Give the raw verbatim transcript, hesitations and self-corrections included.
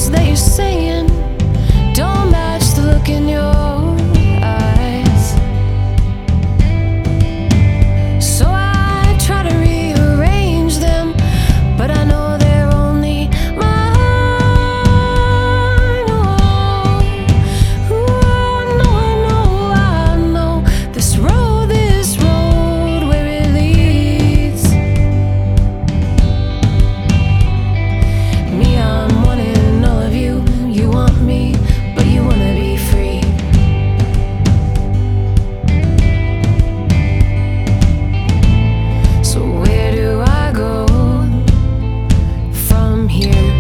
words that you're saying don't match the look in your eyes. So I try to rearrange them, but I know they're only mine. Oh, ooh, I know, I know, I know this road, this road, where it leads. Me, I'm wanting all of you. You want me, but you wanna be free. So where do I go from here?